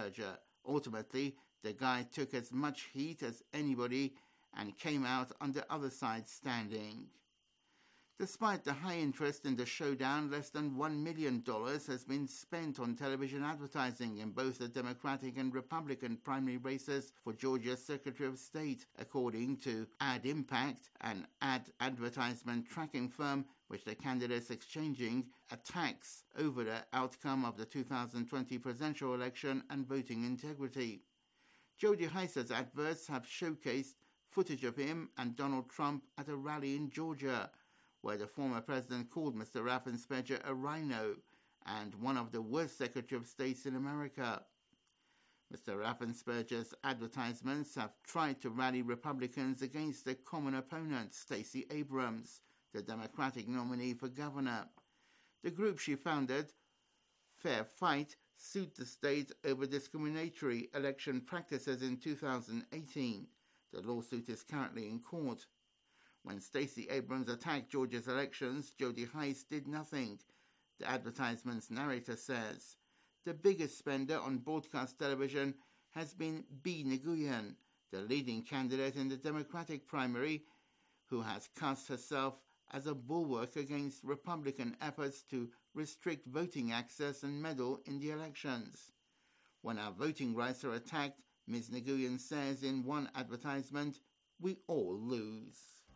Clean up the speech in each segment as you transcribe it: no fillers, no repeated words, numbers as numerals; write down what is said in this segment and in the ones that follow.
Sperger. Ultimately, the guy took as much heat as anybody and came out on the other side standing. Despite the high interest in the showdown, less than $1 million has been spent on television advertising in both the Democratic and Republican primary races for Georgia's Secretary of State, according to Ad Impact, an ad advertisement tracking firm which the candidates exchanging attacks over the outcome of the 2020 presidential election and voting integrity. Jody Hice's adverts have showcased footage of him and Donald Trump at a rally in Georgia, where the former president called Mr. Raffensperger a rhino and one of the worst Secretary of States in America. Mr. Raffensperger's advertisements have tried to rally Republicans against their common opponent, Stacey Abrams, the Democratic nominee for governor. The group she founded, Fair Fight, sued the state over discriminatory election practices in 2018. The lawsuit is currently in court. When Stacey Abrams attacked Georgia's elections, Jody Hice did nothing, the advertisement's narrator says. The biggest spender on broadcast television has been Bee Nguyen, the leading candidate in the Democratic primary, who has cast herself as a bulwark against Republican efforts to restrict voting access and meddle in the elections. When our voting rights are attacked, Ms. Nguyen says in one advertisement, we all lose.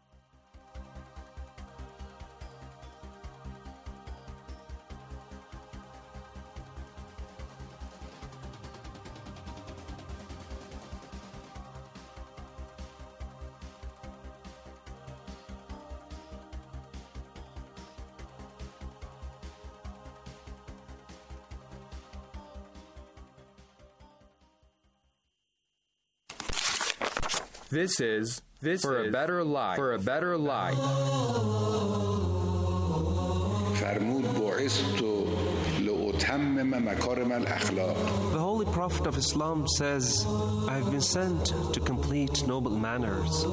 This is For a Better Life. For a Better Life. The Holy Prophet of Islam says, I have been sent to complete noble manners.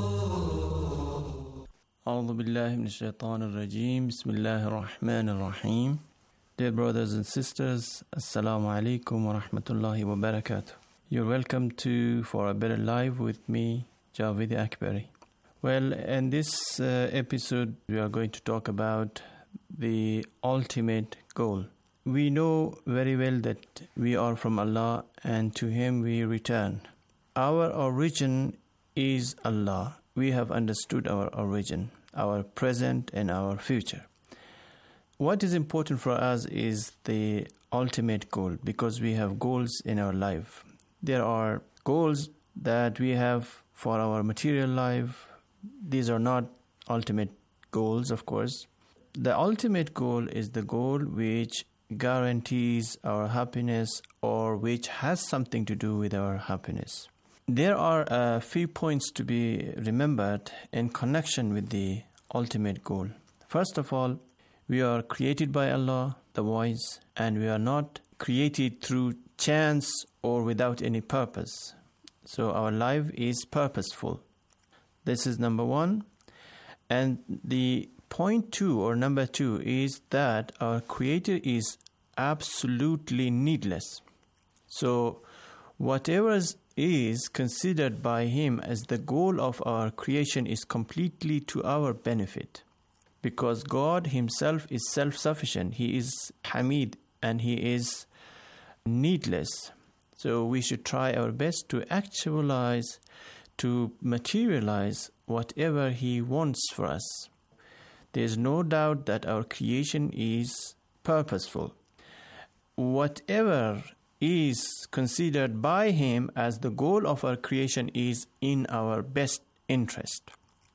أعوذ بالله من الشيطان الرجيم بسم الله الرحمن الرحيم. Dear brothers and sisters, Assalamu alaikum wa rahmatullahi wa barakatuh. You're welcome to For a Better Life with me, Javed Akbari. Well, in this episode, we are going to talk about the ultimate goal. We know very well that we are from Allah and to Him we return. Our origin is Allah. We have understood our origin, our present and our future. What is important for us is the ultimate goal, because we have goals in our life. There are goals that we have for our material life. These are not ultimate goals, of course. The ultimate goal is the goal which guarantees our happiness or which has something to do with our happiness. There are a few points to be remembered in connection with the ultimate goal. First of all, we are created by Allah, the Wise, and we are not created through chance or without any purpose. So our life is purposeful. This is number one. And the point two, or number two, is that our Creator is absolutely needless. So whatever is considered by Him as the goal of our creation is completely to our benefit. Because God Himself is self-sufficient. He is Hamid and He is needless. So we should try our best to actualize, to materialize whatever He wants for us. There is no doubt that our creation is purposeful. Whatever is considered by Him as the goal of our creation is in our best interest.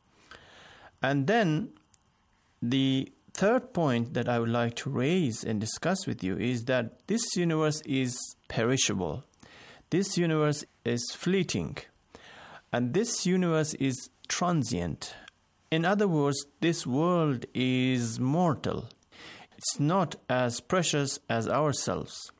And then the third point that I would like to raise and discuss with you is that this universe is perishable. This universe is fleeting. And this universe is transient. In other words, this world is mortal. It's not as precious as ourselves.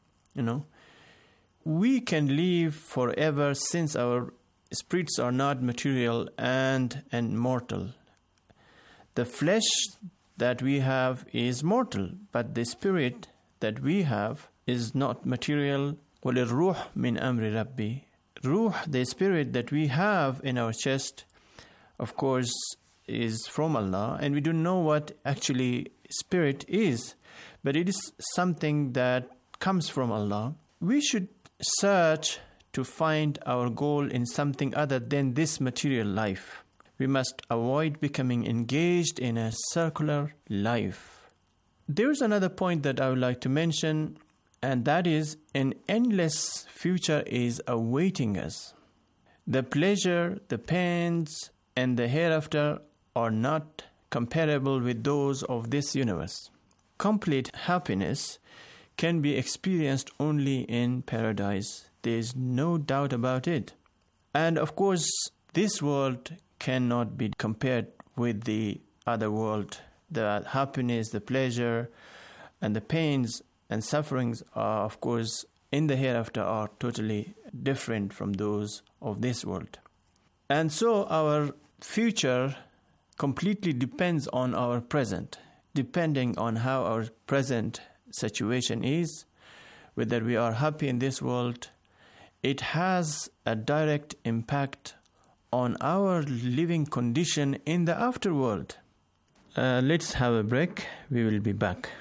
We can live forever since our spirits are not material and mortal. The flesh that we have is mortal, but the spirit that we have is not material قُلِ الرُّوحُ مِنْ أَمْرِ رَبِّي. Ruh, the spirit that we have in our chest, of course, is from Allah, and we don't know what actually spirit is, but it is something that comes from Allah. We should search to find our goal in something other than this material life. We must avoid becoming engaged in a circular life. There is another point that I would like to mention, and that is an endless future is awaiting us. The pleasure, the pains, and the hereafter are not comparable with those of this universe. Complete happiness can be experienced only in paradise. There is no doubt about it. And of course, this world cannot be compared with the other world. The happiness, the pleasure, and the pains and sufferings are, of course, in the hereafter are totally different from those of this world. And so our future completely depends on our present. Depending on how our present situation is, whether we are happy in this world, it has a direct impact on our living condition in the afterworld. Let's have a break. We will be back.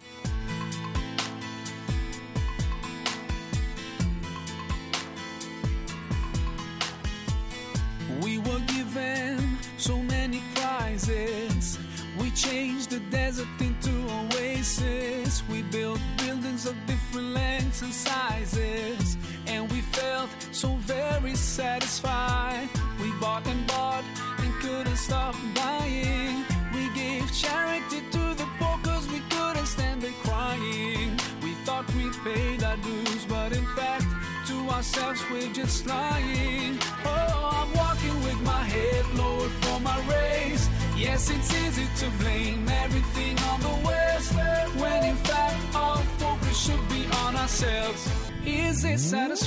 We were given so many prizes. We changed the desert into oasis. We built buildings of different lengths and sizes, and we felt so very satisfied. We bought and couldn't stop buying. We gave charity to the poor cause we couldn't stand it crying. We thought we paid our dues, but in fact to ourselves we're just lying. Oh, I'm walking with my head lowered for my race. Yes, it's easy to blame everything on the West, when in fact our focus should be on ourselves. Is it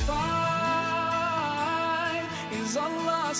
satisfied? Is Allah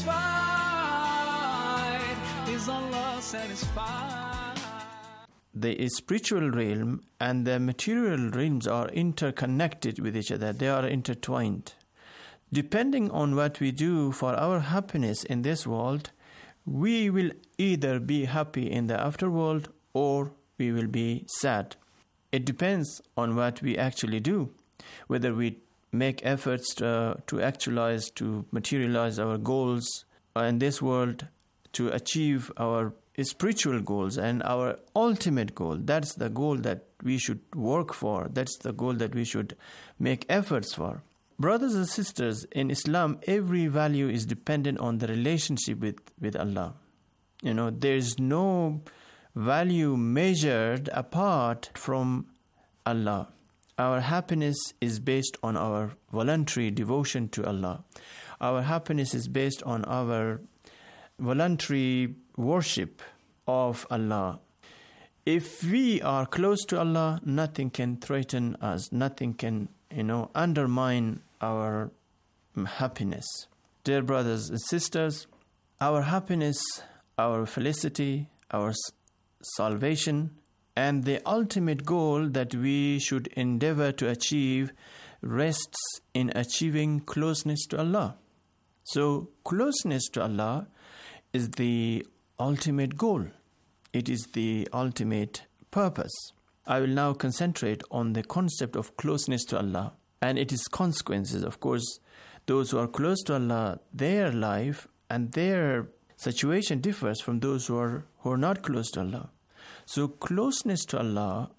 satisfied? Is Allah satisfied? The spiritual realm and the material realms are interconnected with each other. They are intertwined. Depending on what we do for our happiness in this world, we will either be happy in the afterworld or we will be sad. It depends on what we actually do, whether we make efforts to actualize, to materialize our goals in this world, to achieve our spiritual goals and our ultimate goal. That's the goal that we should work for. That's the goal that we should make efforts for. Brothers and sisters, in Islam, every value is dependent on the relationship with Allah. You know, there's no value measured apart from Allah. Our happiness is based on our voluntary devotion to Allah. Our happiness is based on our voluntary worship of Allah. If we are close to Allah, nothing can threaten us. Nothing can, undermine our happiness. Dear brothers and sisters, our happiness, our felicity, our salvation, and the ultimate goal that we should endeavor to achieve rests in achieving closeness to Allah. So, closeness to Allah is the ultimate goal. It is the ultimate purpose. I will now concentrate on the concept of closeness to Allah and its consequences. Of course, those who are close to Allah, their life and their situation differs from those who are not close to Allah. So closeness to Allah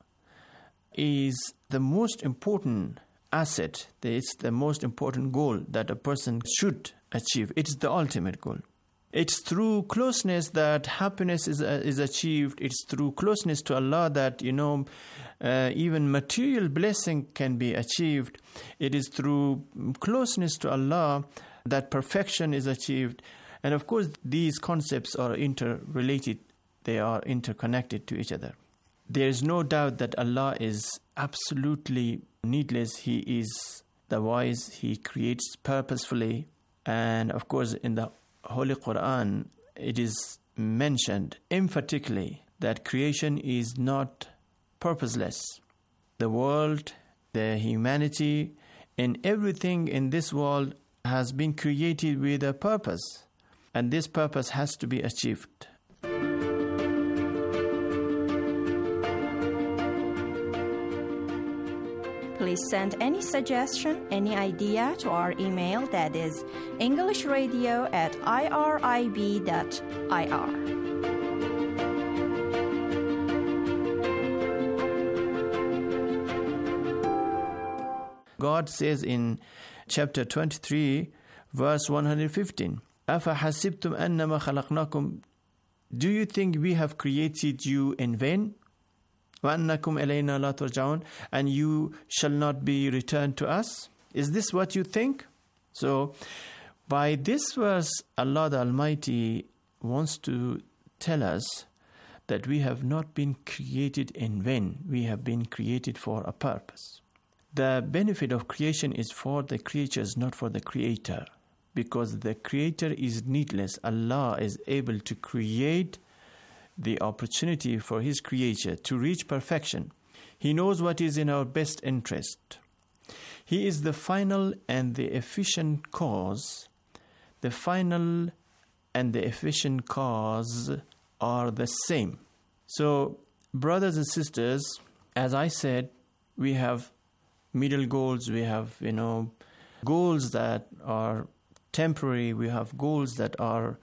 is the most important asset. It's the most important goal that a person should achieve. It's the ultimate goal. It's through closeness that happiness is achieved. It's through closeness to Allah that, even material blessing can be achieved. It is through closeness to Allah that perfection is achieved. And of course, these concepts are interrelated. They are interconnected to each other. There is no doubt that Allah is absolutely needless. He is the wise. He creates purposefully. And of course, in the Holy Quran, it is mentioned emphatically that creation is not purposeless. The world, the humanity And everything in this world has been created with a purpose, and this purpose has to be achieved. Please send any suggestion, any idea to our email, that is englishradio@irib.ir. God says in chapter 23, verse 115, أَفَحَسِبْتُمْ أَنَّمَا خَلَقْنَاكُمْ, do you think we have created you in vain? وَأَنَّكُمْ إِلَيْنَا لَا تُرْجَعُونَ, and you shall not be returned to us? Is this what you think? So, by this verse, Allah the Almighty wants to tell us that we have not been created in vain. We have been created for a purpose. The benefit of creation is for the creatures, not for the Creator. Because the Creator is needless. Allah is able to create the opportunity for His creature to reach perfection. He knows what is in our best interest. He is the final and the efficient cause. The final and the efficient cause are the same. So, brothers and sisters, as I said, we have middle goals, we have, goals that are temporary, we have goals that are,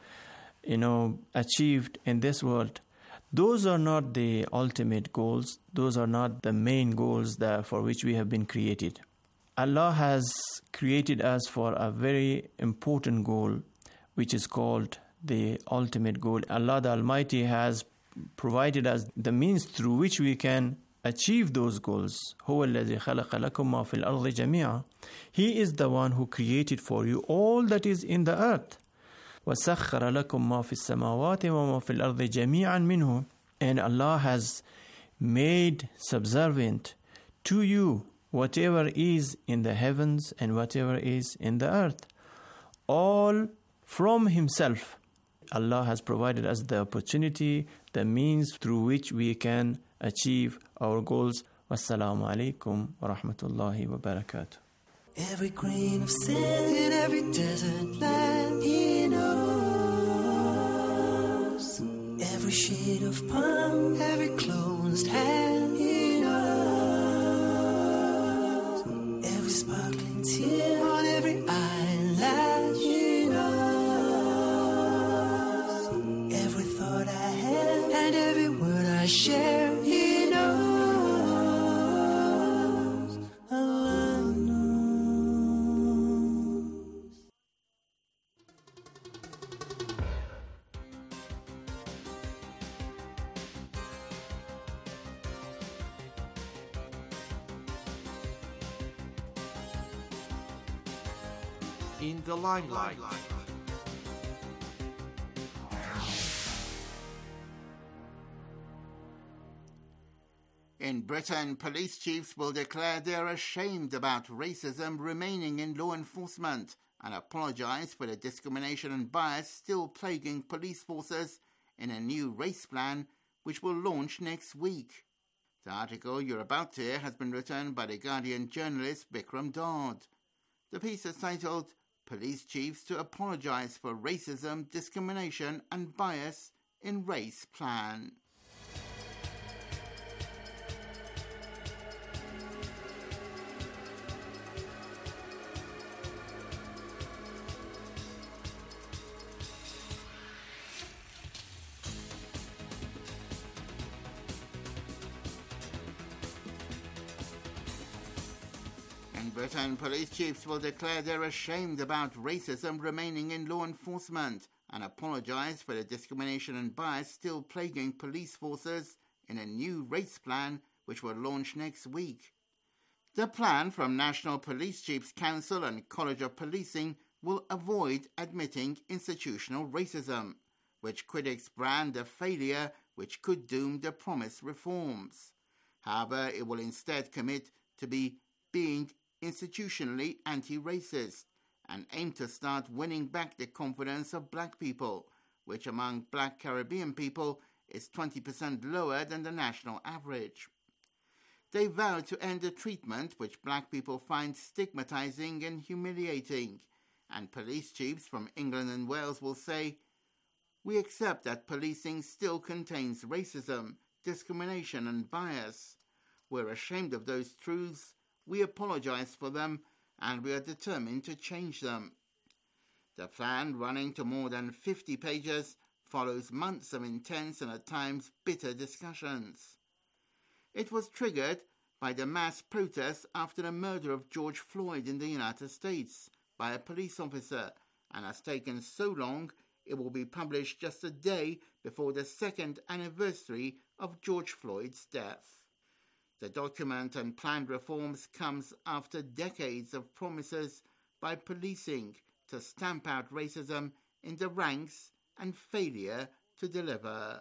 achieved in this world. Those are not the ultimate goals. Those are not the main goals for which we have been created. Allah has created us for a very important goal, which is called the ultimate goal. Allah the Almighty has provided us the means through which we can achieve those goals. هو الذي خلق لكم ما في الأرض جميعا. He is the one who created for you all that is in the earth. وَسَخَّرَ لَكُمْ مَا فِي السَّمَاوَاتِ وَمَا فِي الْأَرْضِ جَمِيعًا مِنْهُ. And Allah has made subservient to you whatever is in the heavens and whatever is in the earth, all from Himself. Allah has provided us the opportunity, the means through which we can achieve our goals. Wassalamu alaikum wa rahmatullahi wa barakatuh. Every grain of sand in every desert land He knows. Every shade of palm, every closed hand He knows. Every sparkling tear on every eyelash He knows. Every thought I have and every word I share He knows. Allah knows. In the limelight. In Britain, police chiefs will declare they're ashamed about racism remaining in law enforcement and apologise for the discrimination and bias still plaguing police forces in a new race plan which will launch next week. The article you're about to hear has been written by The Guardian journalist Bikram Dodd. The piece is titled Police Chiefs to Apologise for Racism, Discrimination and Bias in Race Plan. In Britain, police chiefs will declare they're ashamed about racism remaining in law enforcement and apologise for the discrimination and bias still plaguing police forces in a new race plan which will launch next week. The plan from National Police Chiefs Council and College of Policing will avoid admitting institutional racism, which critics brand a failure which could doom the promised reforms. However, it will instead commit to being institutionally anti-racist and aim to start winning back the confidence of black people, which among black Caribbean people is 20% lower than the national average. They vow to end a treatment which black people find stigmatizing and humiliating, and police chiefs from England and Wales will say, "We accept that policing still contains racism, discrimination and bias. We're ashamed of those truths, we apologize for them, and we are determined to change them." The plan, running to more than 50 pages, follows months of intense and at times bitter discussions. It was triggered by the mass protests after the murder of George Floyd in the United States by a police officer, and has taken so long it will be published just a day before the second anniversary of George Floyd's death. The document and planned reforms comes after decades of promises by policing to stamp out racism in the ranks and failure to deliver.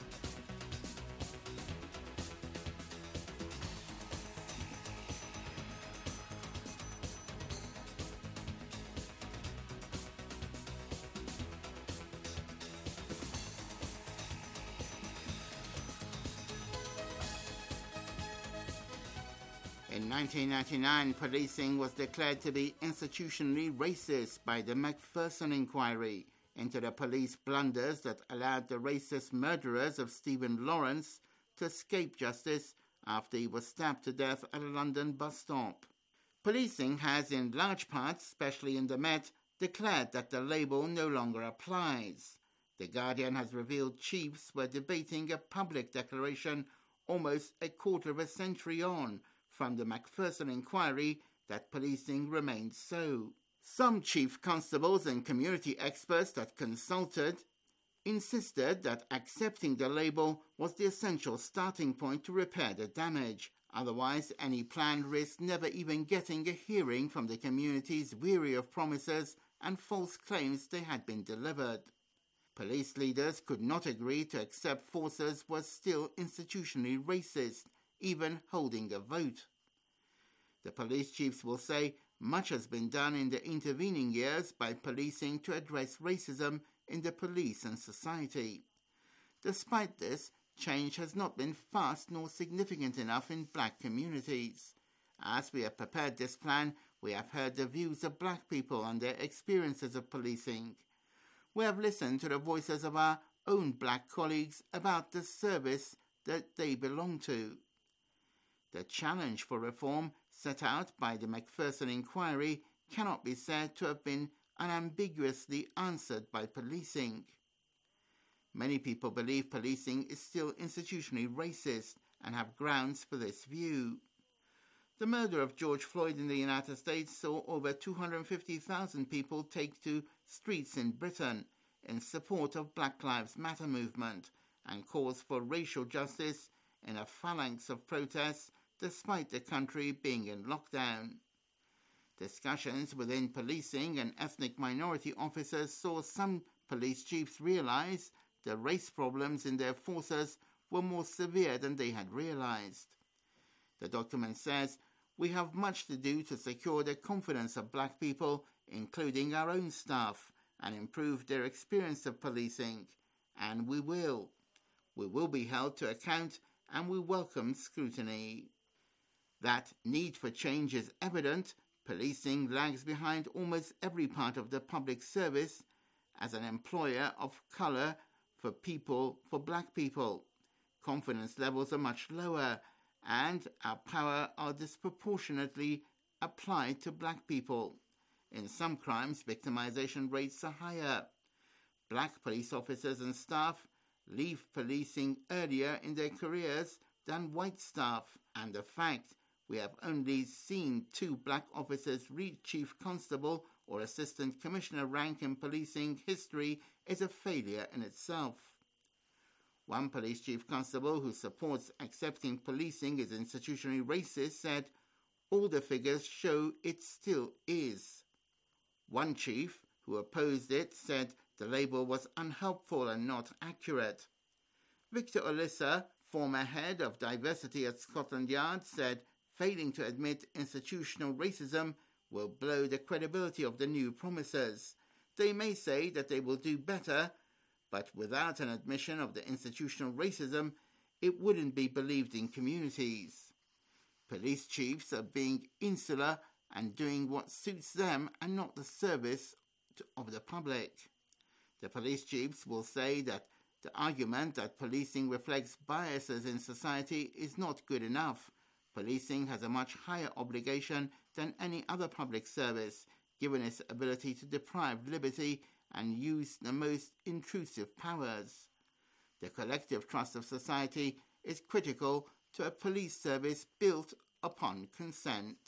In 1999, policing was declared to be institutionally racist by the Macpherson Inquiry into the police blunders that allowed the racist murderers of Stephen Lawrence to escape justice after he was stabbed to death at a London bus stop. Policing has, in large part, especially in the Met, declared that the label no longer applies. The Guardian has revealed chiefs were debating a public declaration almost a quarter of a century on from the Macpherson Inquiry that policing remains so. Some chief constables and community experts that consulted insisted that accepting the label was the essential starting point to repair the damage. Otherwise, any plan risked never even getting a hearing from the communities weary of promises and false claims they had been delivered. Police leaders could not agree to accept forces was still institutionally racist, even holding a vote. The police chiefs will say much has been done in the intervening years by policing to address racism in the police and society. Despite this, change has not been fast nor significant enough in black communities. As we have prepared this plan, we have heard the views of black people and their experiences of policing. We have listened to the voices of our own black colleagues about the service that they belong to. The challenge for reform set out by the Macpherson Inquiry cannot be said to have been unambiguously answered by policing. Many people believe policing is still institutionally racist and have grounds for this view. The murder of George Floyd in the United States saw over 250,000 people take to streets in Britain in support of Black Lives Matter movement and calls for racial justice in a phalanx of protests despite the country being in lockdown. Discussions within policing and ethnic minority officers saw some police chiefs realize the race problems in their forces were more severe than they had realized. The document says, "We have much to do to secure the confidence of black people, including our own staff, and improve their experience of policing. And we will. We will be held to account and we welcome scrutiny." That need for change is evident. Policing lags behind almost every part of the public service as an employer of colour for black people. Confidence levels are much lower and our power are disproportionately applied to black people. In some crimes, victimization rates are higher. Black police officers and staff leave policing earlier in their careers than white staff, and the fact we have only seen 2 black officers reach chief constable or assistant commissioner rank in policing history is a failure in itself. One police chief constable who supports accepting policing is institutionally racist said, "All the figures show it still is." One chief who opposed it said the label was unhelpful and not accurate. Victor Olissa, former head of diversity at Scotland Yard, said failing to admit institutional racism will blow the credibility of the new promises. They may say that they will do better, but without an admission of the institutional racism, it wouldn't be believed in communities. Police chiefs are being insular and doing what suits them and not the service of the public. The police chiefs will say that the argument that policing reflects biases in society is not good enough. Policing has a much higher obligation than any other public service, given its ability to deprive liberty and use the most intrusive powers. The collective trust of society is critical to a police service built upon consent.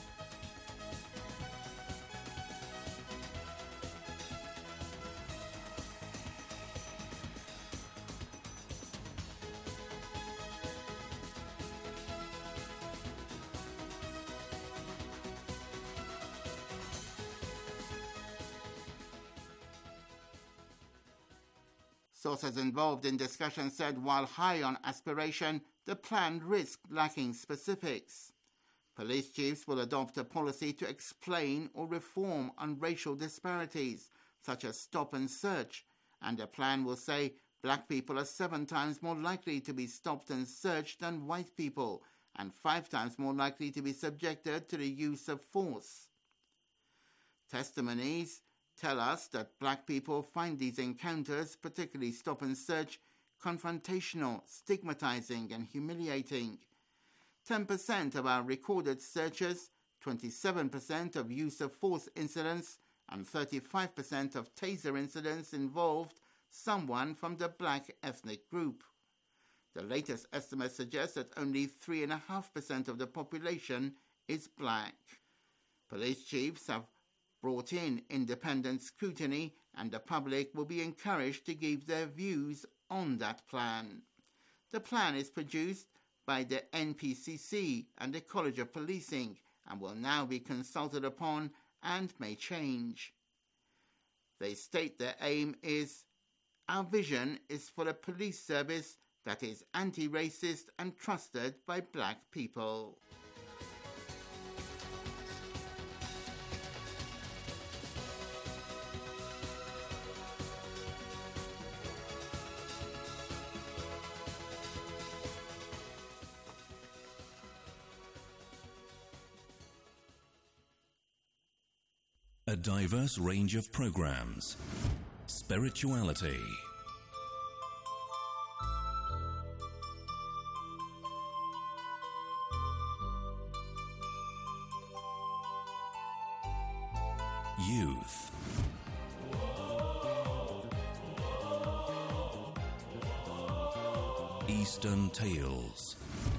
Sources involved in discussion said while high on aspiration, the plan risked lacking specifics. Police chiefs will adopt a policy to explain or reform on racial disparities, such as stop and search, and the plan will say black people are 7 times more likely to be stopped and searched than white people, and 5 times more likely to be subjected to the use of force. Testimonies tell us that black people find these encounters, particularly stop and search, confrontational, stigmatizing and humiliating. 10% of our recorded searches, 27% of use of force incidents and 35% of taser incidents involved someone from the black ethnic group. The latest estimate suggests that only 3.5% of the population is black. Police chiefs have brought in independent scrutiny, and the public will be encouraged to give their views on that plan. The plan is produced by the NPCC and the College of Policing and will now be consulted upon and may change. They state their aim is, "Our vision is for a police service that is anti-racist and trusted by black people." A diverse range of programs, spirituality, youth, Eastern Tales,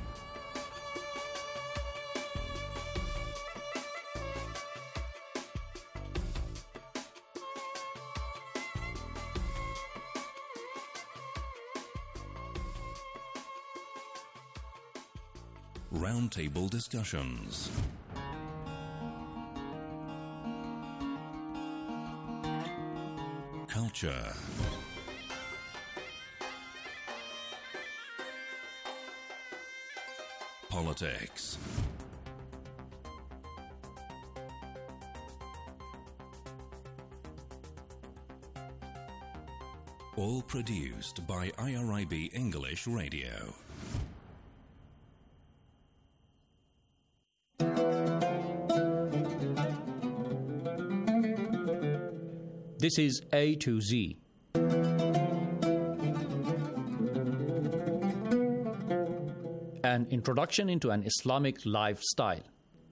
roundtable discussions, culture, politics, all produced by IRIB English Radio. This is A to Z. An introduction into an Islamic lifestyle.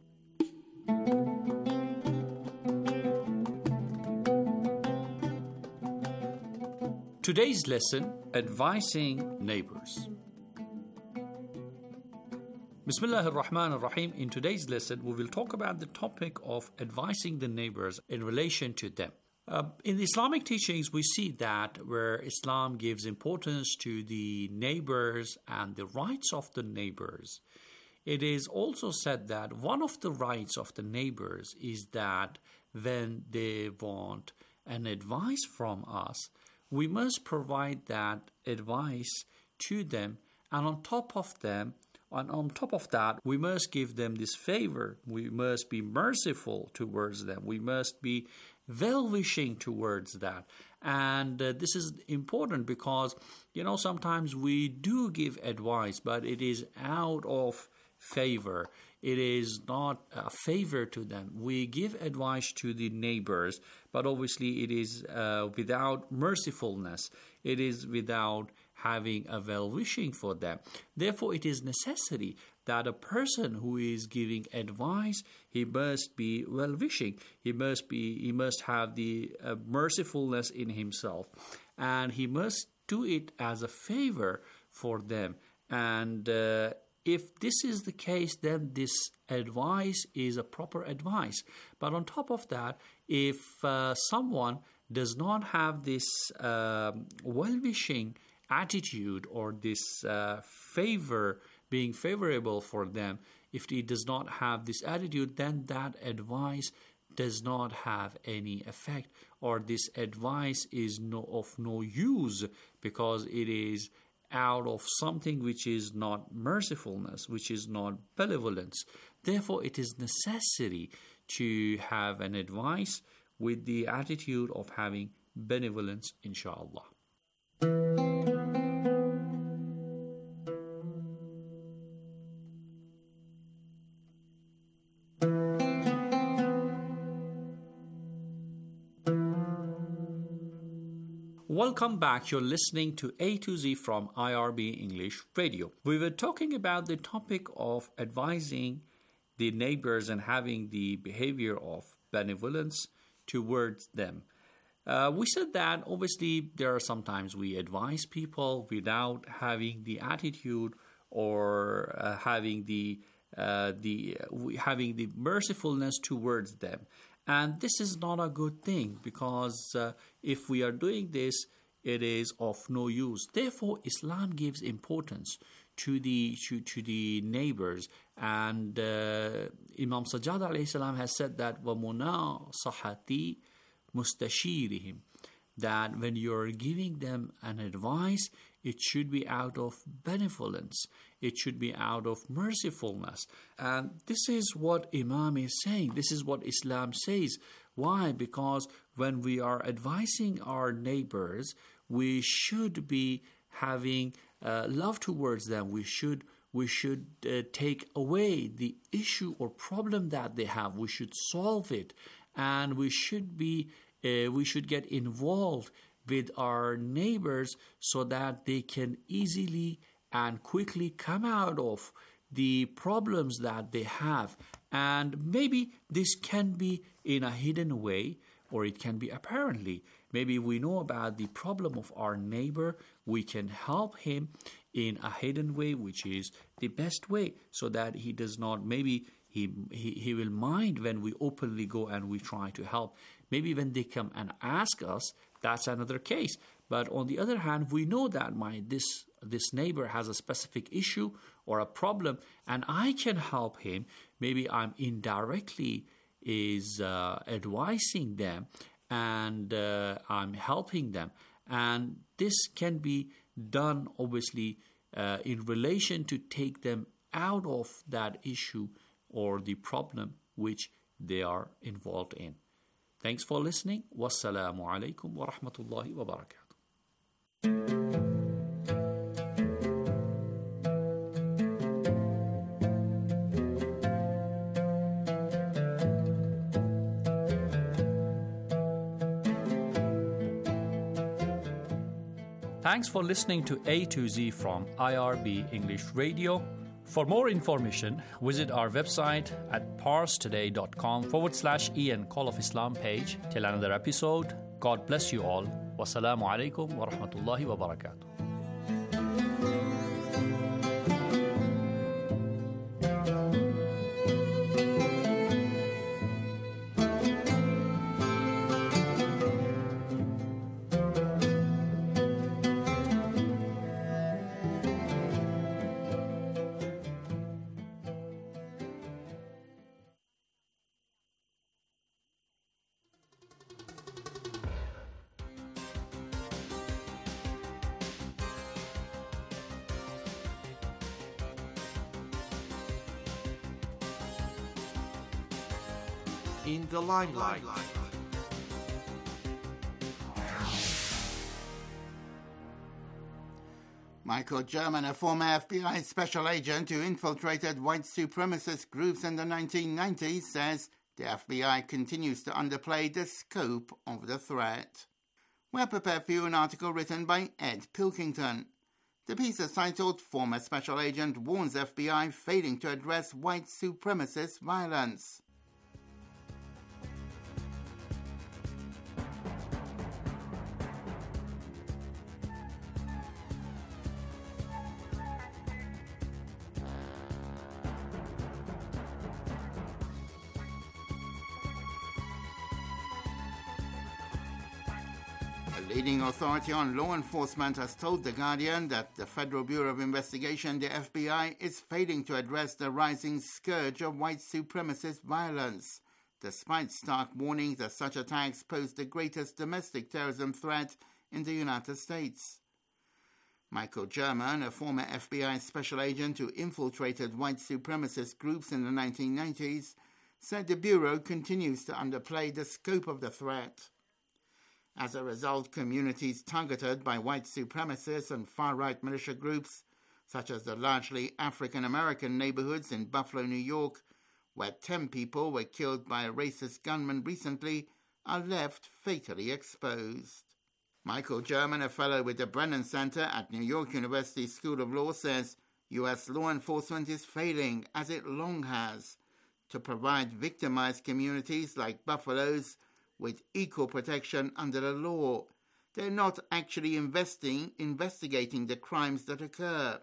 Today's lesson, advising neighbors. Bismillah ar-Rahman ar-Rahim. In today's lesson, we will talk about the topic of advising the neighbors in relation to them. In the Islamic teachings, we see that where Islam gives importance to the neighbors and the rights of the neighbors, it is also said that one of the rights of the neighbors is that when they want an advice from us, we must provide that advice to them, and on top of that, we must give them this favor. We must be merciful towards them. We must be well-wishing towards that. And this is important because, sometimes we do give advice, but it is out of favor. It is not a favor to them. We give advice to the neighbors, but obviously it is without mercifulness. It is without having a well-wishing for them. Therefore, it is necessary that a person who is giving advice, he must be well-wishing. He must have the mercifulness in himself, and he must do it as a favor for them. And if this is the case, then this advice is a proper advice. But on top of that, if someone does not have this well-wishing attitude or this favor, being favorable for them, if he does not have this attitude, then that advice does not have any effect, or this advice is of no use, because it is out of something which is not mercifulness, which is not benevolence. Therefore, it is necessary to have an advice with the attitude of having benevolence, inshallah. Welcome back. You're listening to A to Z from IRB English Radio. We were talking about the topic of advising the neighbors and having the behavior of benevolence towards them. We said that obviously there are sometimes we advise people without having the attitude or having the mercifulness towards them. And this is not a good thing, because if we are doing this, it is of no use. Therefore, Islam gives importance to the neighbors. And Imam Sajjad alayhi salam has said that وَمُنَاصَحَةِ مُسْتَشِيرِهِمْ, that when you're giving them an advice, it should be out of benevolence. It should be out of mercifulness. And this is what Imam is saying. This is what Islam says. Why? Because when we are advising our neighbors, we should be having love towards them. We should take away the issue or problem that they have. We should solve it. And we should get involved with our neighbors so that they can easily and quickly come out of the problems that they have. And maybe this can be in a hidden way, or it can be apparently. Maybe we know about the problem of our neighbor, we can help him in a hidden way, which is the best way, so that he does not, maybe he will mind when we openly go and we try to help. Maybe when they come and ask us, that's another case. But on the other hand, we know that this neighbor has a specific issue or a problem, and I can help him. Maybe I'm indirectly advising them, and I'm helping them. And this can be done, obviously, in relation to take them out of that issue or the problem which they are involved in. Thanks for listening. Wassalamu alaikum wa rahmatullahi wa barakatuh. Thanks for listening to A to Z from IRB English Radio. For more information, visit our website at parstoday.com/EN Call of Islam page. Till another episode, God bless you all. Wassalamu alaikum wa rahmatullahi wa barakatuh. In the limelight. Michael German, a former FBI special agent who infiltrated white supremacist groups in the 1990s, says the FBI continues to underplay the scope of the threat. We're prepared for you an article written by Ed Pilkington. The piece is titled "Former Special Agent Warns FBI Failing to Address White Supremacist Violence." A leading authority on law enforcement has told The Guardian that the Federal Bureau of Investigation, the FBI, is failing to address the rising scourge of white supremacist violence, despite stark warnings that such attacks pose the greatest domestic terrorism threat in the United States. Michael German, a former FBI special agent who infiltrated white supremacist groups in the 1990s, said the Bureau continues to underplay the scope of the threat. As a result, communities targeted by white supremacists and far-right militia groups, such as the largely African-American neighborhoods in Buffalo, New York, where 10 people were killed by a racist gunman recently, are left fatally exposed. Michael German, a fellow with the Brennan Center at New York University School of Law, says U.S. law enforcement is failing, as it long has, to provide victimized communities like Buffalo's with equal protection under the law. They're not actually investigating the crimes that occur.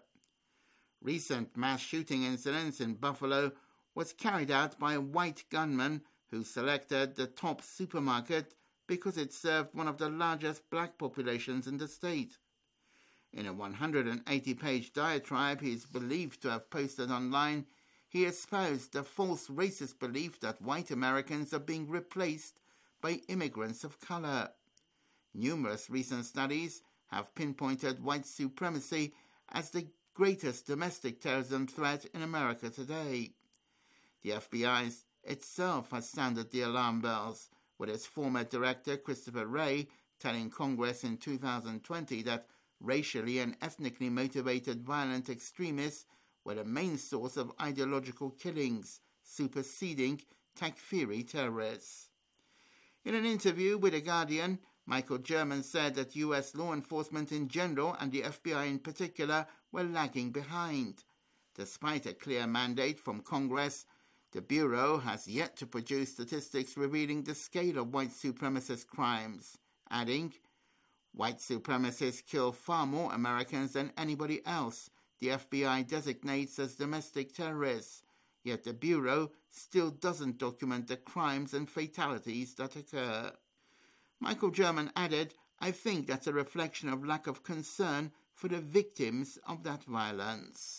Recent mass shooting incidents in Buffalo was carried out by a white gunman who selected the top supermarket because it served one of the largest black populations in the state. In a 180-page diatribe he is believed to have posted online, he espoused the false racist belief that white Americans are being replaced by immigrants of color. Numerous recent studies have pinpointed white supremacy as the greatest domestic terrorism threat in America today. The FBI itself has sounded the alarm bells, with its former director Christopher Wray telling Congress in 2020 that racially and ethnically motivated violent extremists were the main source of ideological killings, superseding Takfiri terrorists. In an interview with The Guardian, Michael German said that U.S. law enforcement in general and the FBI in particular were lagging behind. Despite a clear mandate from Congress, the Bureau has yet to produce statistics revealing the scale of white supremacist crimes, adding, "White supremacists kill far more Americans than anybody else the FBI designates as domestic terrorists, yet the Bureau still doesn't document the crimes and fatalities that occur." Michael German added, "I think that's a reflection of lack of concern for the victims of that violence."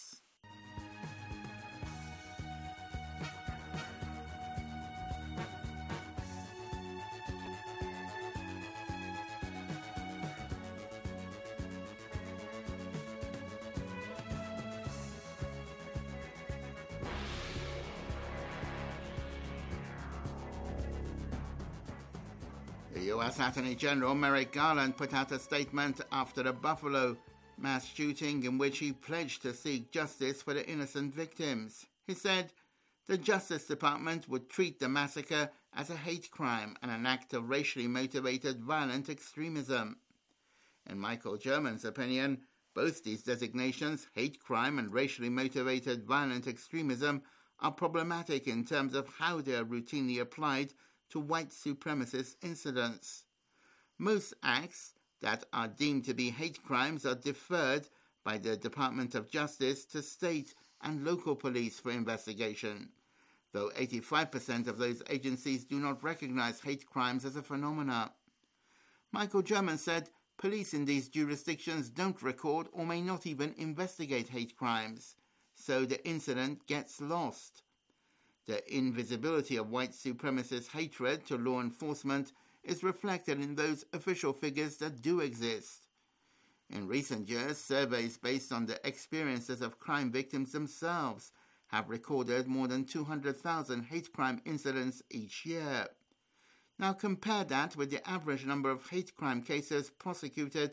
The U.S. Attorney General Merrick Garland put out a statement after the Buffalo mass shooting in which he pledged to seek justice for the innocent victims. He said the Justice Department would treat the massacre as a hate crime and an act of racially motivated violent extremism. In Michael German's opinion, both these designations, hate crime and racially motivated violent extremism, are problematic in terms of how they are routinely applied to white supremacist incidents. Most acts that are deemed to be hate crimes are deferred by the Department of Justice to state and local police for investigation, though 85% of those agencies do not recognize hate crimes as a phenomenon. Michael German said police in these jurisdictions don't record or may not even investigate hate crimes, so the incident gets lost. The invisibility of white supremacist hatred to law enforcement is reflected in those official figures that do exist. In recent years, surveys based on the experiences of crime victims themselves have recorded more than 200,000 hate crime incidents each year. Now compare that with the average number of hate crime cases prosecuted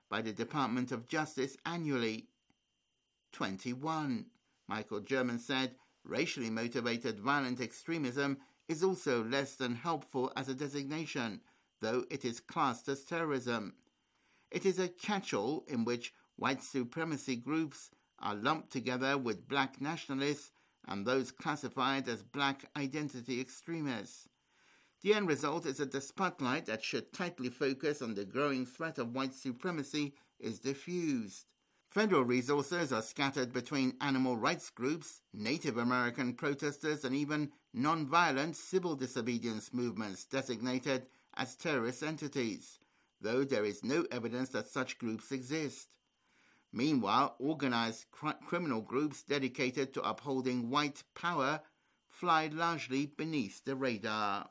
by the Department of Justice annually. 21. Michael German said racially motivated violent extremism is also less than helpful as a designation, though it is classed as terrorism. It is a catch-all in which white supremacy groups are lumped together with black nationalists and those classified as black identity extremists. The end result is that the spotlight that should tightly focus on the growing threat of white supremacy is diffused. Federal resources are scattered between animal rights groups, Native American protesters, and even non-violent civil disobedience movements designated as terrorist entities, though there is no evidence that such groups exist. Meanwhile, organized criminal groups dedicated to upholding white power fly largely beneath the radar.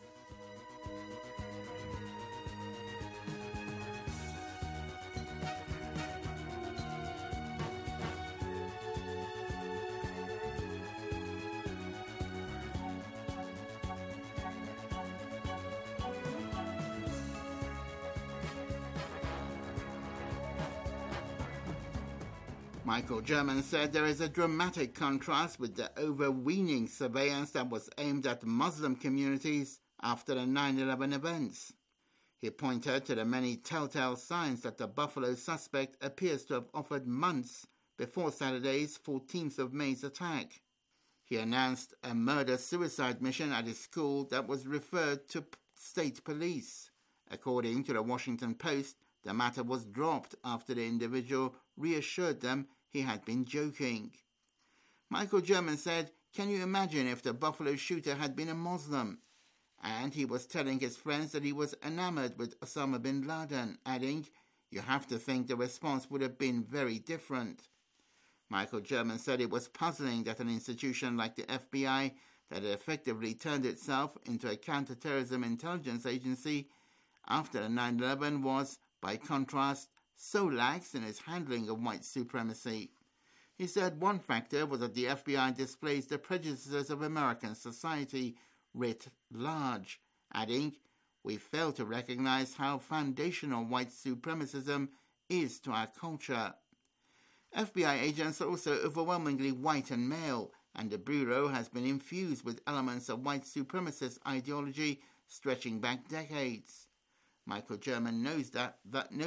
Michael German said there is a dramatic contrast with the overweening surveillance that was aimed at Muslim communities after the 9/11 events. He pointed to the many telltale signs that the Buffalo suspect appears to have offered months before Saturday's 14th of May's attack. He announced a murder-suicide mission at his school that was referred to state police. According to the Washington Post, the matter was dropped after the individual reassured them he had been joking. Michael German said, "Can you imagine if the Buffalo shooter had been a Muslim?" And he was telling his friends that he was enamored with Osama bin Laden, adding, "You have to think the response would have been very different." Michael German said it was puzzling that an institution like the FBI, that had effectively turned itself into a counterterrorism intelligence agency after the 9/11, was, by contrast, so lax in its handling of white supremacy. He said one factor was that the FBI displays the prejudices of American society writ large, adding, "We fail to recognize how foundational white supremacism is to our culture." FBI agents are also overwhelmingly white and male, and the Bureau has been infused with elements of white supremacist ideology stretching back decades. Michael German knows that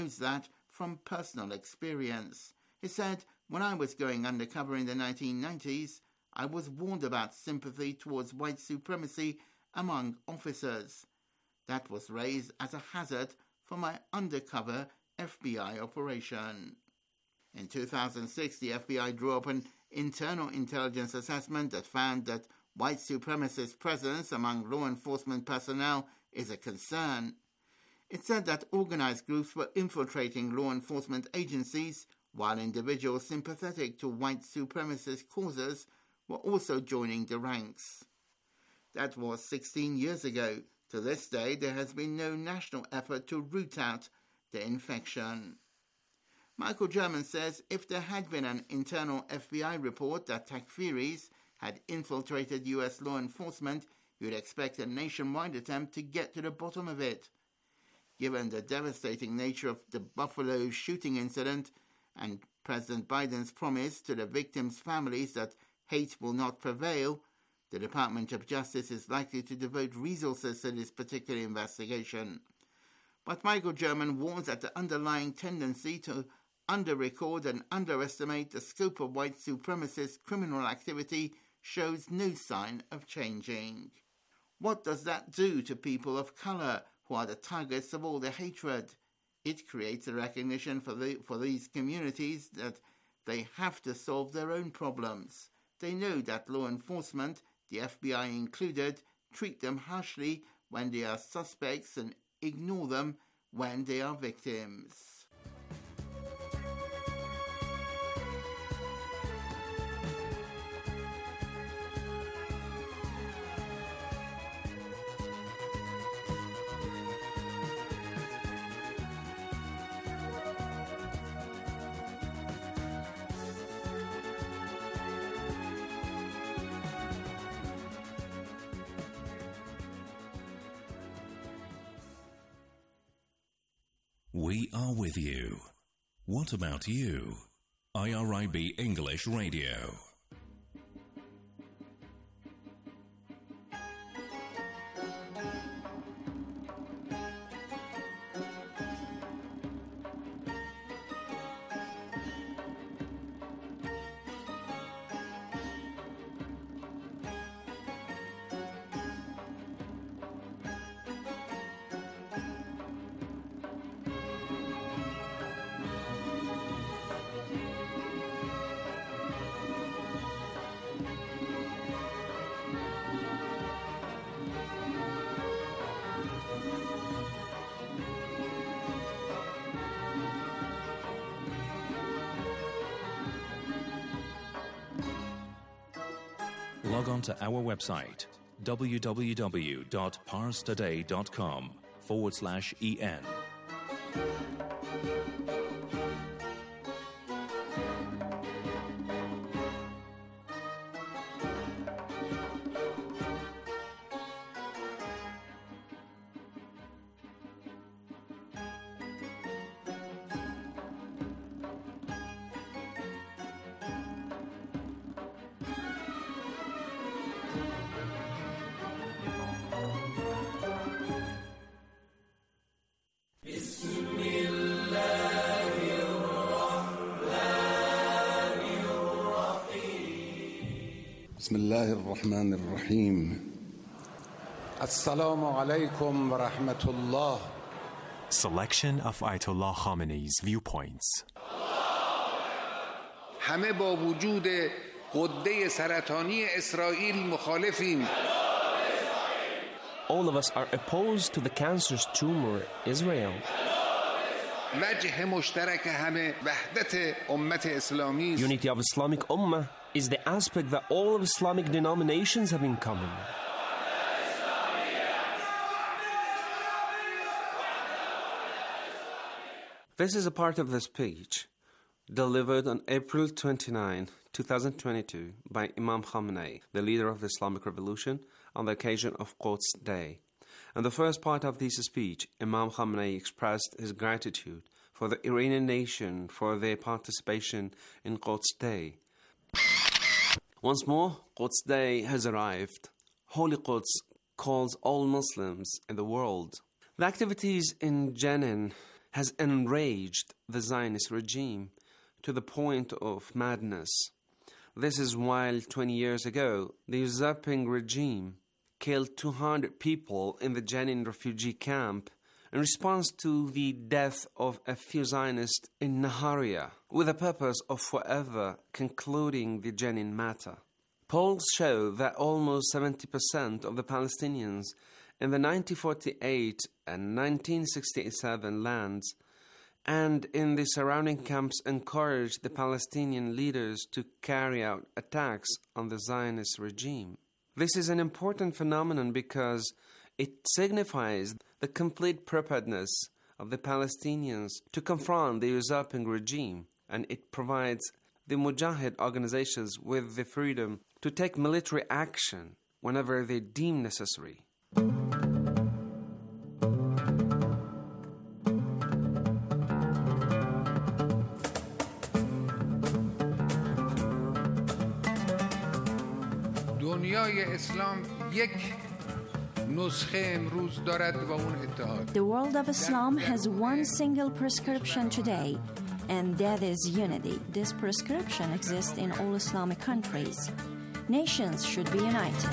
from personal experience. He said, "When I was going undercover in the 1990s, I was warned about sympathy towards white supremacy among officers. That was raised as a hazard for my undercover FBI operation." In 2006, the FBI drew up an internal intelligence assessment that found that white supremacist presence among law enforcement personnel is a concern. It said that organized groups were infiltrating law enforcement agencies, while individuals sympathetic to white supremacist causes were also joining the ranks. That was 16 years ago. To this day, there has been no national effort to root out the infection. Michael German says if there had been an internal FBI report that Takfiris had infiltrated U.S. law enforcement, you'd expect a nationwide attempt to get to the bottom of it. Given the devastating nature of the Buffalo shooting incident and President Biden's promise to the victims' families that hate will not prevail, the Department of Justice is likely to devote resources to this particular investigation. But Michael German warns that the underlying tendency to under-record and underestimate the scope of white supremacist criminal activity shows no sign of changing. What does that do to people of color who are the targets of all the hatred? It creates a recognition for these communities that they have to solve their own problems. They know that law enforcement, the FBI included, treat them harshly when they are suspects and ignore them when they are victims. We are with you. What about you? IRIB English Radio. Log on to our website, www.parstoday.com/en. بسم الله الرحمن الرحيم السلام عليكم ورحمة الله. Selection of Ayatollah Khamenei's viewpoints. همه با وجود غده سرطانی اسرائیل مخالفیم. All of us are opposed to the cancerous tumor Israel. وجه مشترک همه وحدت امت اسلامی. Unity of Islamic Ummah is the aspect that all of Islamic denominations have in common. This is a part of the speech delivered on April 29, 2022 by Imam Khamenei, the leader of the Islamic Revolution, on the occasion of Quds Day. In the first part of this speech, Imam Khamenei expressed his gratitude for the Iranian nation for their participation in Quds Day. Once more, Quds Day has arrived. Holy Quds calls all Muslims in the world. The activities in Jenin has enraged the Zionist regime to the point of madness. This is while 20 years ago, the usurping regime killed 200 people in the Jenin refugee camp in response to the death of a few Zionists in Naharia, with the purpose of forever concluding the Jenin matter. Polls show that almost 70% of the Palestinians in the 1948 and 1967 lands and in the surrounding camps encouraged the Palestinian leaders to carry out attacks on the Zionist regime. This is an important phenomenon because it signifies the complete preparedness of the Palestinians to confront the usurping regime, and it provides the Mujahid organizations with the freedom to take military action whenever they deem necessary. دنیای اسلام یک نسخه امروز دارد و اون اتحاد. The world of Islam has one single prescription today, and that is unity. This prescription exists in all Islamic countries. Nations should be united.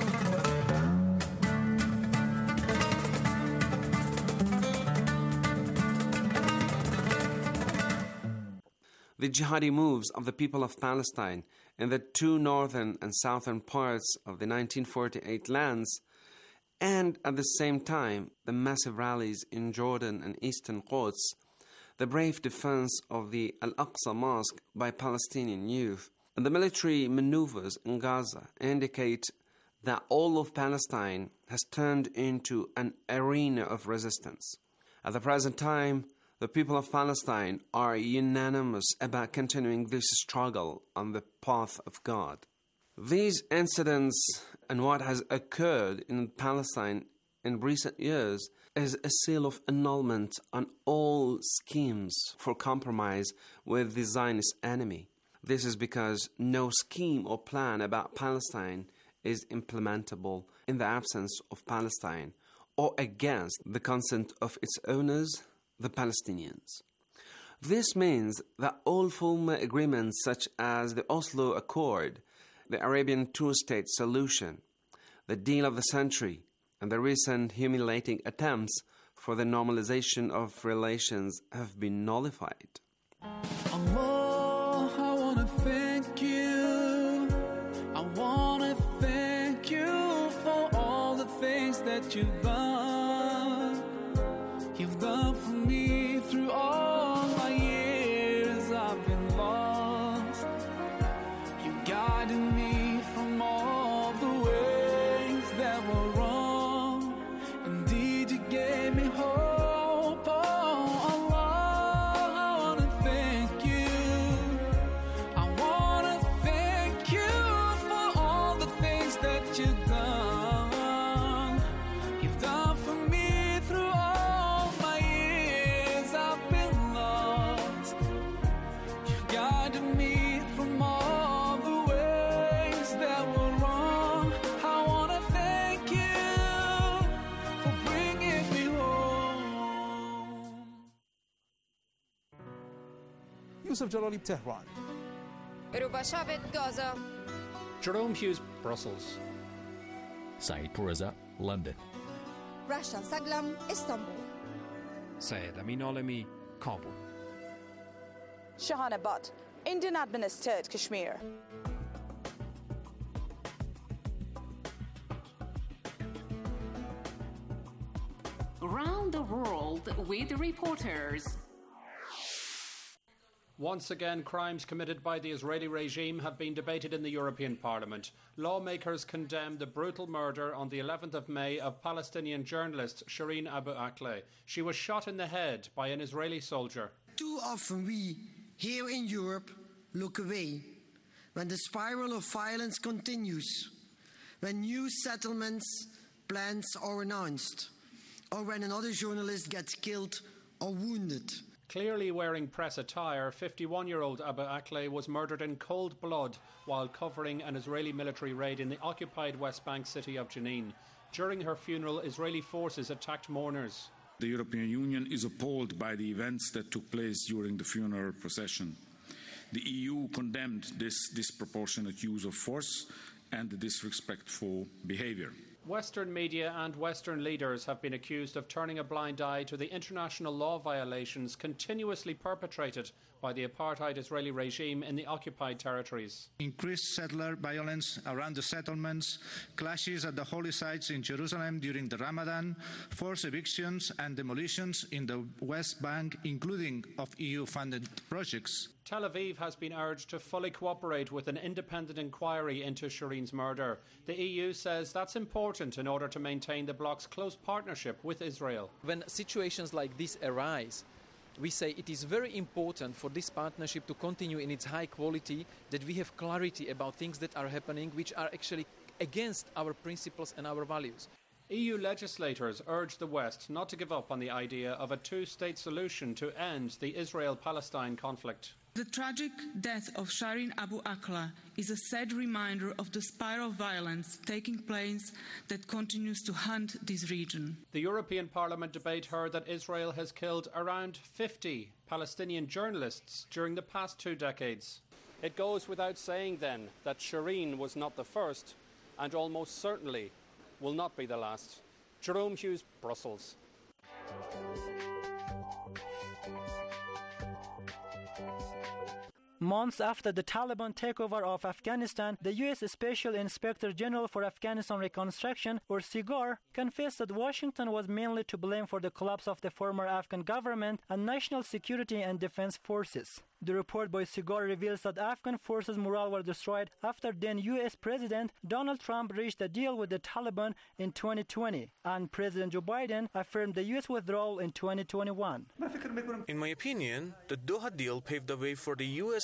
The jihadi moves of the people of Palestine in the two northern and southern parts of the 1948 lands, and at the same time the massive rallies in Jordan and eastern Quds, the brave defense of the Al-Aqsa Mosque by Palestinian youth, and the military maneuvers in Gaza indicate that all of Palestine has turned into an arena of resistance. At the present time, the people of Palestine are unanimous about continuing this struggle on the path of God. These incidents and what has occurred in Palestine in recent years as a seal of annulment on all schemes for compromise with the Zionist enemy. This is because no scheme or plan about Palestine is implementable in the absence of Palestine or against the consent of its owners, the Palestinians. This means that all former agreements such as the Oslo Accord, the Arabian two-state solution, the deal of the century, and the recent humiliating attempts for the normalization of relations have been nullified. Allah, I want to thank you. I want to thank you for all the things that you've done. You've done for me through all my years I've been lost. You guided me from all the ways that were wrong. Indeed, you gave me hope. Oh, Allah, I want to thank you. I want to thank you for all the things that you've done. You've done for me through all my years I've been lost. You've guided me from all the ways that were wrong. I want to thank you for bringing me home. Yusuf Jalali, Tehran. Rubashavet, Gaza. Jerome Hughes, Brussels. Saeed Pourreza, London. Rasha Saglam, Istanbul. Syed Amin Alami, Kabul. Shahana Butt, Indian administered Kashmir. Around the world with reporters. Once again, crimes committed by the Israeli regime have been debated in the European Parliament. Lawmakers condemned the brutal murder on the 11th of May of Palestinian journalist Shireen Abu Akleh. She was shot in the head by an Israeli soldier. Too often we, here in Europe, look away when the spiral of violence continues, when new settlements plans are announced, or when another journalist gets killed or wounded. Clearly wearing press attire, 51-year-old Abu Akleh was murdered in cold blood while covering an Israeli military raid in the occupied West Bank city of Jenin. During her funeral, Israeli forces attacked mourners. The European Union is appalled by the events that took place during the funeral procession. The EU condemned this disproportionate use of force and the disrespectful behaviour. Western media and Western leaders have been accused of turning a blind eye to the international law violations continuously perpetrated by the apartheid Israeli regime in the occupied territories. Increased settler violence around the settlements, clashes at the holy sites in Jerusalem during the Ramadan, forced evictions and demolitions in the West Bank, including of EU-funded projects. Tel Aviv has been urged to fully cooperate with an independent inquiry into Shireen's murder. The EU says that's important in order to maintain the bloc's close partnership with Israel. When situations like this arise, we say it is very important for this partnership to continue in its high quality, that we have clarity about things that are happening which are actually against our principles and our values. EU legislators urge the West not to give up on the idea of a two-state solution to end the Israel-Palestine conflict. The tragic death of Shireen Abu Akleh is a sad reminder of the spiral of violence taking place that continues to haunt this region. The European Parliament debate heard that Israel has killed around 50 Palestinian journalists during the past 2 decades. It goes without saying then that Shireen was not the first and almost certainly will not be the last. Jerome Hughes, Brussels. Months after the Taliban takeover of Afghanistan, the U.S. Special Inspector General for Afghanistan Reconstruction, or SIGAR, confessed that Washington was mainly to blame for the collapse of the former Afghan government and national security and defense forces. The report by SIGAR reveals that Afghan forces' morale were destroyed after then U.S. President Donald Trump reached a deal with the Taliban in 2020, and President Joe Biden affirmed the U.S. withdrawal in 2021. In my opinion, the Doha deal paved the way for the U.S.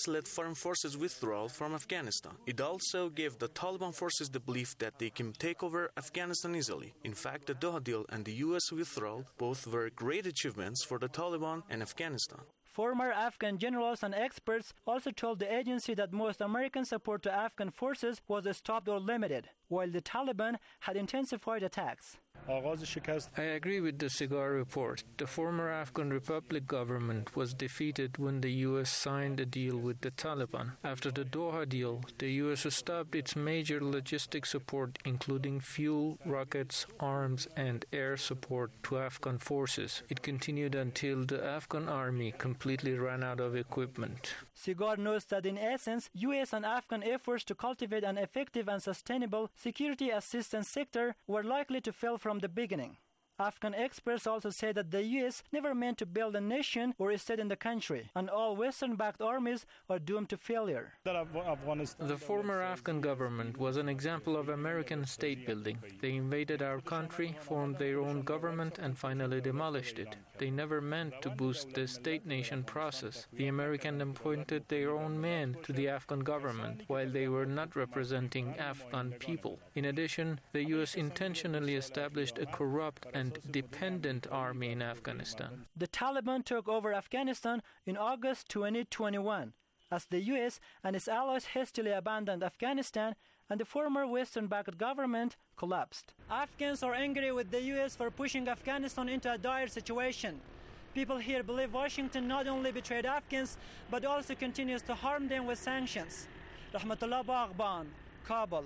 led foreign forces' withdrawal from Afghanistan. It also gave the Taliban forces the belief that they can take over Afghanistan easily. In fact, the Doha deal and the U.S. withdrawal both were great achievements for the Taliban and Afghanistan. Former Afghan generals and experts also told the agency that most American support to Afghan forces was stopped or limited, while the Taliban had intensified attacks. I agree with the Cigar report. The former Afghan Republic government was defeated when the U.S. signed a deal with the Taliban. After the Doha deal, the U.S. stopped its major logistic support, including fuel, rockets, arms, and air support to Afghan forces. It continued until the Afghan army completely ran out of equipment. Cigar notes that in essence, U.S. and Afghan efforts to cultivate an effective and sustainable security assistance sector were likely to fail from the beginning. Afghan experts also say that the U.S. never meant to build a nation or a state in the country, and all Western-backed armies are doomed to failure. The former Afghan government was an example of American state building. They invaded our country, formed their own government, and finally demolished it. They never meant to boost the state-nation process. The Americans appointed their own men to the Afghan government, while they were not representing Afghan people. In addition, the U.S. intentionally established a corrupt and dependent army in Afghanistan. The Taliban took over Afghanistan in August 2021, as the U.S. and its allies hastily abandoned Afghanistan and the former Western-backed government collapsed. Afghans are angry with the U.S. for pushing Afghanistan into a dire situation. People here believe Washington not only betrayed Afghans, but also continues to harm them with sanctions. Rahmatullah Baghban, Kabul.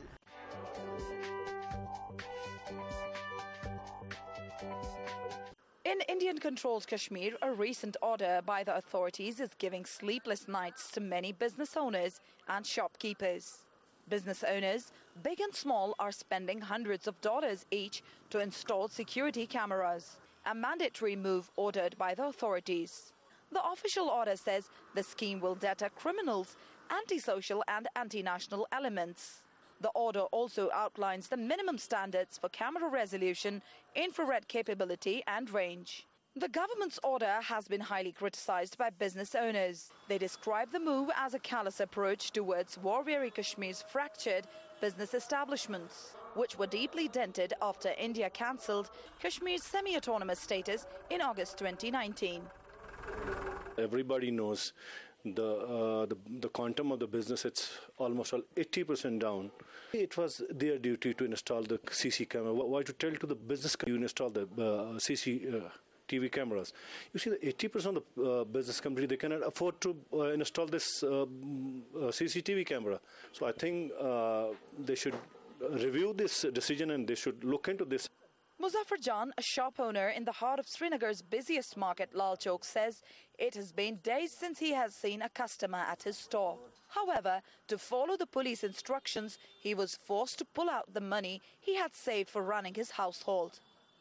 In Indian-controlled Kashmir, a recent order by the authorities is giving sleepless nights to many business owners and shopkeepers. Business owners, big and small, are spending hundreds of dollars each to install security cameras, a mandatory move ordered by the authorities. The official order says the scheme will deter criminals, antisocial and anti-national elements. The order also outlines the minimum standards for camera resolution, infrared capability and range. The government's order has been highly criticized by business owners. They describe the move as a callous approach towards war-weary Kashmir's fractured business establishments, which were deeply dented after India cancelled Kashmir's semi-autonomous status in August 2019. Everybody knows the quantum of the business, it's almost 80% down. It was their duty to install the CC camera. Why to tell to the business you install the CCTV cameras? You see, the 80% of the business company, they cannot afford to install this CCTV camera. So I think they should review this decision and they should look into this. Muzaffar Jan, a shop owner in the heart of Srinagar's busiest market, Lal Chowk, says it has been days since he has seen a customer at his store. However, to follow the police instructions, he was forced to pull out the money he had saved for running his household.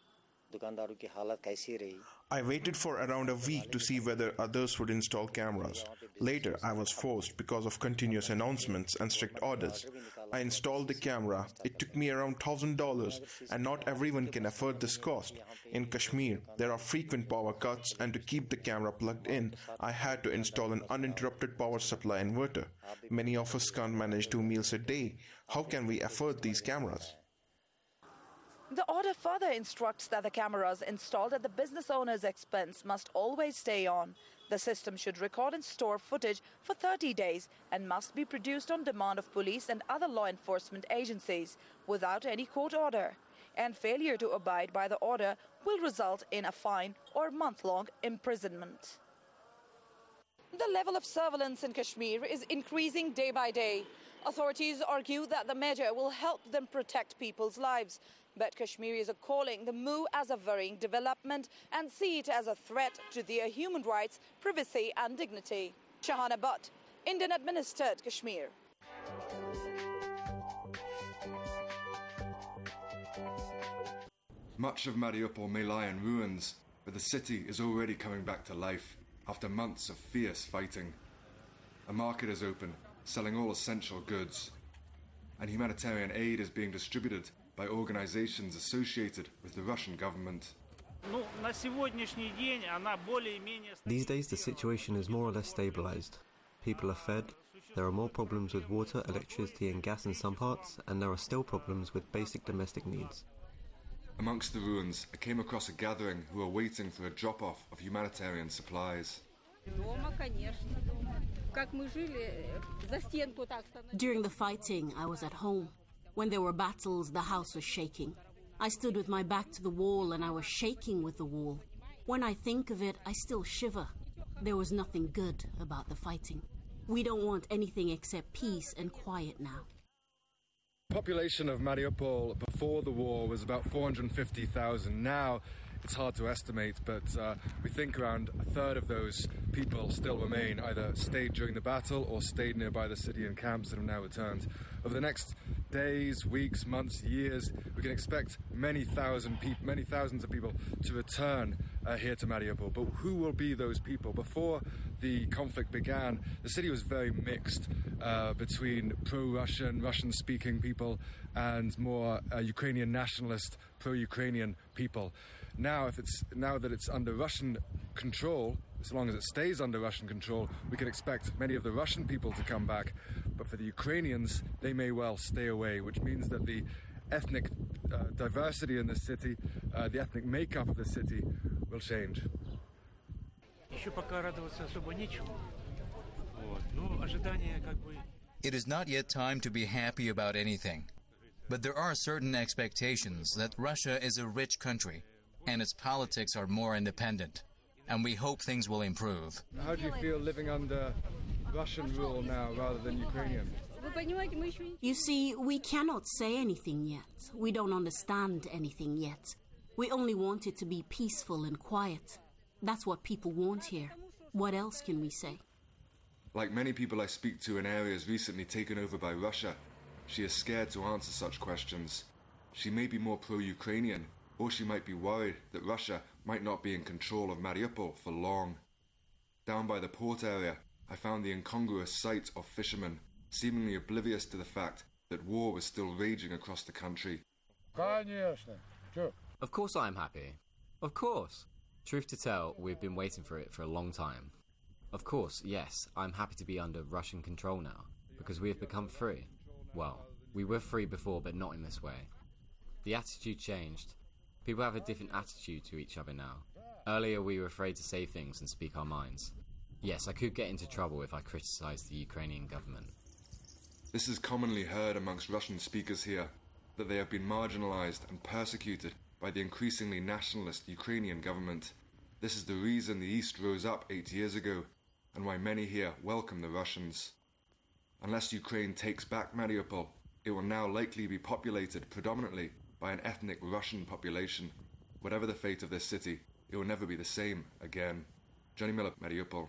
I waited for around a week to see whether others would install cameras. Later, I was forced because of continuous announcements and strict orders. I installed the camera. It took me around $1,000, and not everyone can afford this cost. In Kashmir, there are frequent power cuts, and to keep the camera plugged in, I had to install an uninterrupted power supply inverter. Many of us can't manage 2 meals a day. How can we afford these cameras? The order further instructs that the cameras installed at the business owner's expense must always stay on. The system should record and store footage for 30 days and must be produced on demand of police and other law enforcement agencies without any court order. And failure to abide by the order will result in a fine or month-long imprisonment. The level of surveillance in Kashmir is increasing day by day. Authorities argue that the measure will help them protect people's lives. But Kashmiris are calling the move as a worrying development and see it as a threat to their human rights, privacy and dignity. Shahana Butt, Indian-administered Kashmir. Much of Mariupol may lie in ruins, but the city is already coming back to life after months of fierce fighting. A market is open, selling all essential goods, and humanitarian aid is being distributed by organizations associated with the Russian government. These days the situation is more or less stabilized. people are fed, there are more problems with water, electricity and gas in some parts, and there are still problems with basic domestic needs. Amongst the ruins, I came across a gathering who were waiting for a drop-off of humanitarian supplies. During the fighting, I was at home. When there were battles, the house was shaking. I stood with my back to the wall and I was shaking with the wall. When I think of it, I still shiver. There was nothing good about the fighting. We don't want anything except peace and quiet now. The population of Mariupol before the war was about 450,000. Now it's hard to estimate, but we think around a third of those people still remain, either stayed during the battle or stayed nearby the city in camps and have now returned. Over the next days, weeks, months, years, we can expect many thousands of people to return here to Mariupol. But who will be those people? Before the conflict began, the city was very mixed between pro-Russian, Russian-speaking people and more Ukrainian nationalist, pro-Ukrainian people. Now that it's under Russian control, as long as it stays under Russian control, we can expect many of the Russian people to come back. But for the Ukrainians, they may well stay away, which means that the ethnic diversity in the city, the ethnic makeup of the city will change. It is not yet time to be happy about anything. But there are certain expectations that Russia is a rich country and its politics are more independent. And we hope things will improve. How do you feel living under Russian rule now rather than Ukrainian? You see, we cannot say anything yet. We don't understand anything yet. We only want it to be peaceful and quiet. That's what people want here. What else can we say? Like many people I speak to in areas recently taken over by Russia, she is scared to answer such questions. She may be more pro-Ukrainian, or she might be worried that Russia might not be in control of Mariupol for long. Down by the port area, I found the incongruous sight of fishermen, seemingly oblivious to the fact that war was still raging across the country. Of course I'm happy. Of course. Truth to tell, we've been waiting for it for a long time. Of course, yes, I'm happy to be under Russian control now, because we have become free. Well, we were free before, but not in this way. The attitude changed. People have a different attitude to each other now. Earlier we were afraid to say things and speak our minds. Yes, I could get into trouble if I criticised the Ukrainian government. This is commonly heard amongst Russian speakers here, that they have been marginalised and persecuted by the increasingly nationalist Ukrainian government. This is the reason the East rose up 8 years ago, and why many here welcome the Russians. Unless Ukraine takes back Mariupol, it will now likely be populated predominantly by an ethnic Russian population. Whatever the fate of this city, it will never be the same again. Johnny Miller, Mariupol.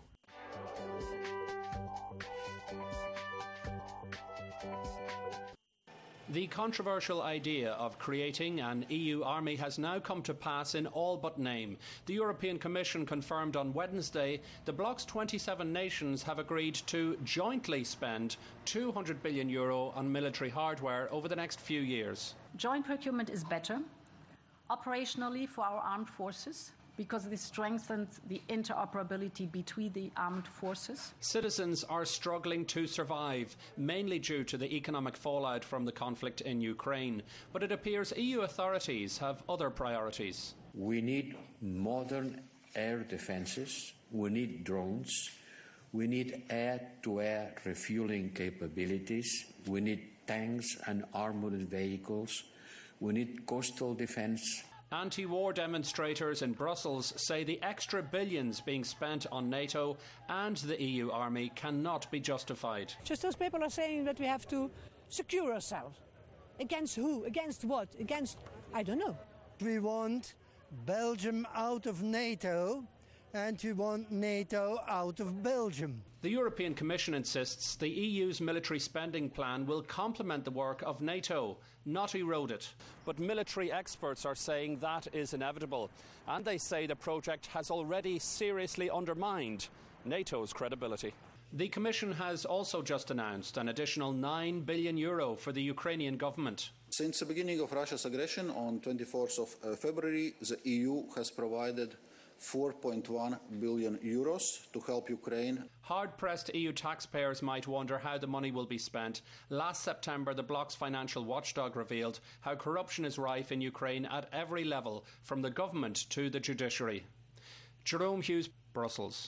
The controversial idea of creating an EU army has now come to pass in all but name. The European Commission confirmed on Wednesday the bloc's 27 nations have agreed to jointly spend €200 billion on military hardware over the next few years. Joint procurement is better, operationally for our armed forces, because this strengthens the interoperability between the armed forces. Citizens are struggling to survive, mainly due to the economic fallout from the conflict in Ukraine. But it appears EU authorities have other priorities. We need modern air defences, we need drones, we need air-to-air refuelling capabilities, we need tanks and armoured vehicles, we need coastal defence. Anti-war demonstrators in Brussels say the extra billions being spent on NATO and the EU army cannot be justified. Just those people are saying that we have to secure ourselves. Against who? Against what? Against, I don't know. We want Belgium out of NATO and we want NATO out of Belgium. The European Commission insists the EU's military spending plan will complement the work of NATO, not erode it. But military experts are saying that is inevitable, and they say the project has already seriously undermined NATO's credibility. The Commission has also just announced an additional €9 billion for the Ukrainian government. Since the beginning of Russia's aggression on 24th of February, the EU has provided 4.1 billion euros to help Ukraine. Hard-pressed EU taxpayers might wonder how the money will be spent. Last September, the bloc's financial watchdog revealed how corruption is rife in Ukraine at every level, from the government to the judiciary. Jerome Hughes, Brussels.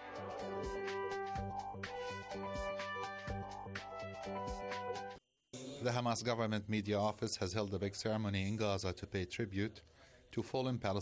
The Hamas government media office has held a big ceremony in Gaza to pay tribute to fallen Palestinians